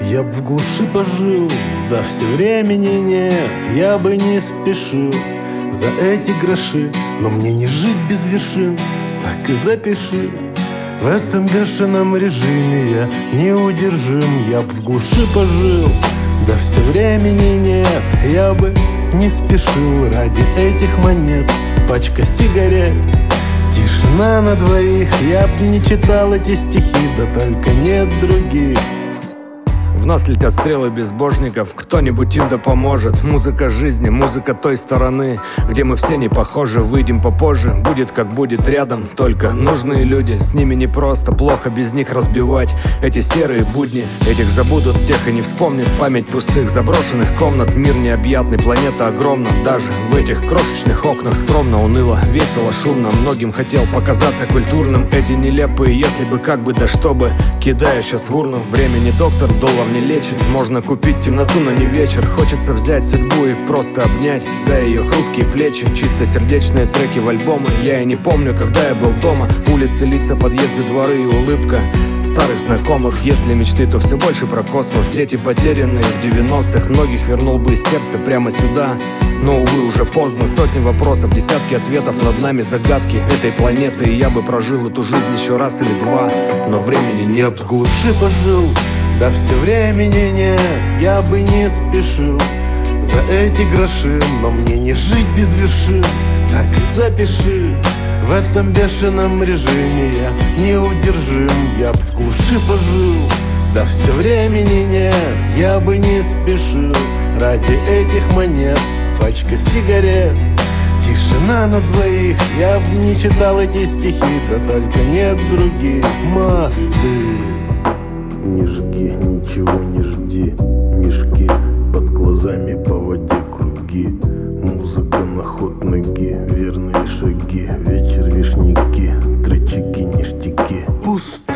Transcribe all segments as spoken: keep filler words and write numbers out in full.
Я б в глуши пожил, да все времени нет. Я бы не спешил за эти гроши, но мне не жить без вершин. Так и запиши: в этом бешеном режиме я неудержим. Я б в глуши пожил, да все времени нет. Я бы не спешил ради этих монет. Пачка сигарет, тишина на двоих. Я б не читал эти стихи, да только нет других. В нас летят стрелы безбожников, кто-нибудь им да поможет. Музыка жизни, музыка той стороны, где мы все не похожи. Выйдем попозже, будет как будет рядом. Только нужные люди, с ними непросто, плохо без них разбивать эти серые будни. Этих забудут, тех и не вспомнит память пустых заброшенных комнат. Мир необъятный, планета огромна. Даже в этих крошечных окнах скромно, уныло, весело, шумно. Многим хотел показаться культурным. Эти нелепые если бы, как бы, да чтобы, кидаю сейчас в урну. Времени доктор, доллар не лечит. Можно купить темноту, но не вечер. Хочется взять судьбу и просто обнять за ее хрупкие плечи. Чистосердечные треки в альбомы. Я и не помню, когда я был дома. Улицы, лица, подъезды, дворы и улыбка старых знакомых. Если мечты, то все больше про космос. Дети потерянные в девяностых. Многих вернул бы из сердца прямо сюда. Но, увы, уже поздно. Сотни вопросов, десятки ответов. Над нами загадки этой планеты. И я бы прожил эту жизнь еще раз или два, но времени нет. Я б в глуши пожил, да все времени нет. Я бы не спешил за эти гроши, но мне не жить без вершин. Так и запиши: в этом бешеном режиме я неудержим. Я б в глуши пожил, да все времени нет. Я бы не спешил ради этих монет. Пачка сигарет, тишина на двоих. Я б не читал эти стихи, да только нет других. Мосты. Не жги, ничего не жди. Мешки под глазами, по воде круги. Музыка на ход ноги, верные шаги. Вечер, вишняки, тречики, ништяки. Пусты.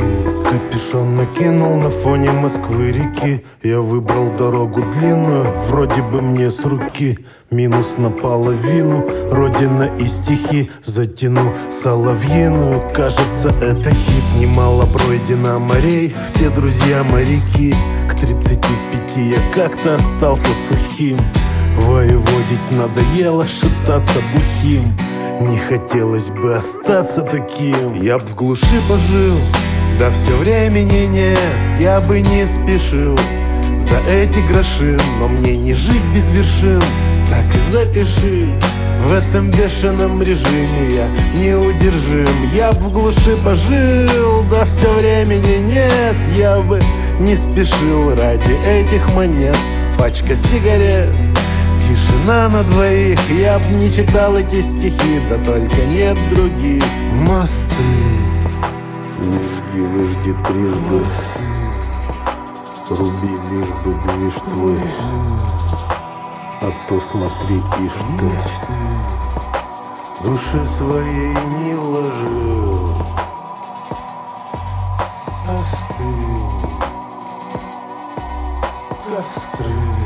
Капюшон накинул на фоне Москвы реки. Я выбрал дорогу длинную, вроде бы мне с руки. Минус наполовину, родина и стихи. Затяну соловьиную, кажется, это хит. Немало пройдено морей, все друзья моряки. К тридцати пяти я как-то остался сухим. Воеводить надоело, шататься бухим. Не хотелось бы остаться таким. Я б в глуши пожил, да все времени нет. Я бы не спешил за эти гроши, но мне не жить без вершин. Так и запиши: в этом бешеном режиме я неудержим. Я б в глуши пожил, да все времени нет. Я бы не спешил ради этих монет. Пачка сигарет, тишина на двоих. Я б не читал эти стихи, да только нет других. Мосты. Не жги, выжди трижды. Руби, лишь бы движ твой. А то смотри, ишь ты, душе своей не вложил. Остынь, костры.